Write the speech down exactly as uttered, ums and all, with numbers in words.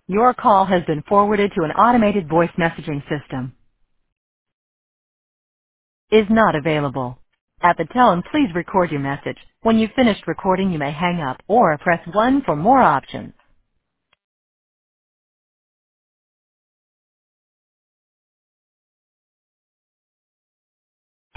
Your call has been forwarded to an automated voice messaging system. Is not available. At the tone, please record your message. When you've finished recording, you may hang up or press one for more options.